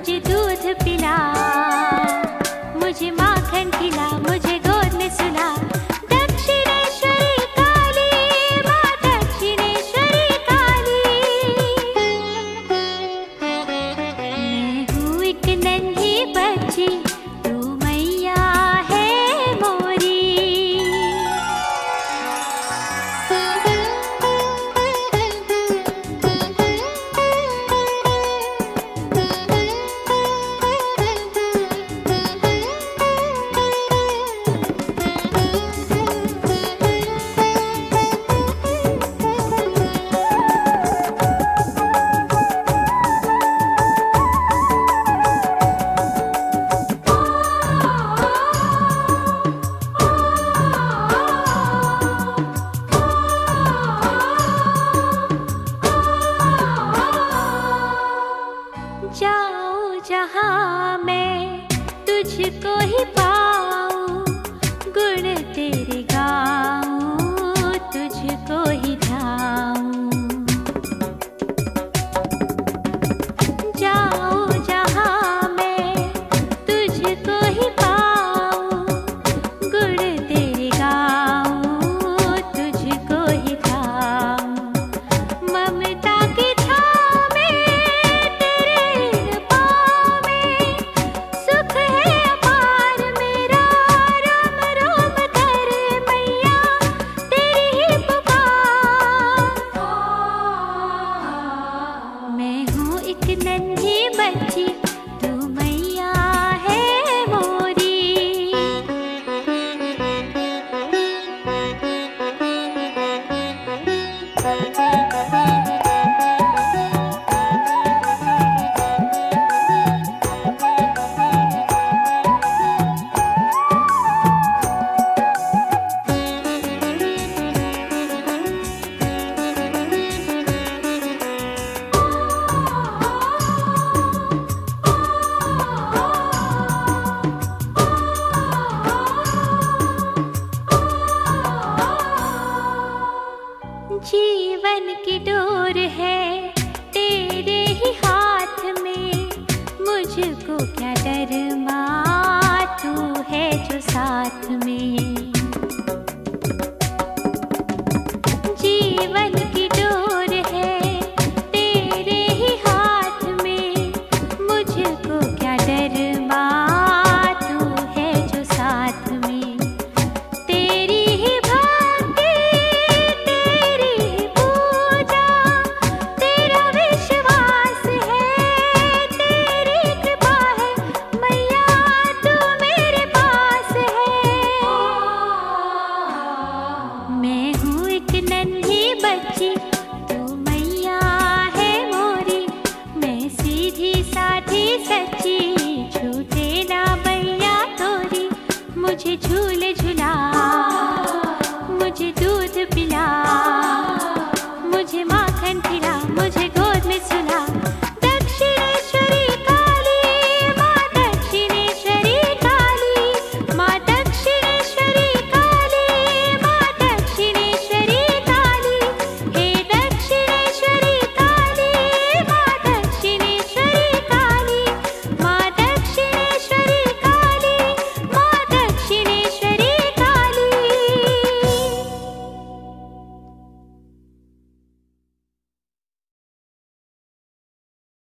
मुझे दूध पिला, मुझे माखन खिला, मुझे गोद में सुला। दक्षिणेश्वरी काली माँ, दक्षिणेश्वरी काली। मैं हूँ एक नन्ही बच्ची, तू मैया है मोरी। जाऊं जहां मैं तुझको ही पाऊं, गुण तेरे गाऊं, तुझको ही ध्याऊं। जाऊं जहां मैं तुझको ही पाऊं, गुण तेरे गाऊं, तुझको ही ध्याऊं। ममता की छाँव में एक नन्ही बच्ची, तू मैया है मोरी। जीवन की डोर है तेरे ही हाथ में, मुझको क्या डर माँ, तू है जो साथ में। जीवन की डोर है तेरे ही हाथ में, मुझको क्या डर माँ, तू है जो साथ में। बच्ची तू मैया है मोरी, मैं सीधी साधी सच्ची, झूठे ना बैया तोरी। मुझे झूले झुला, मुझे दूध पिला, मुझे माखन खिला।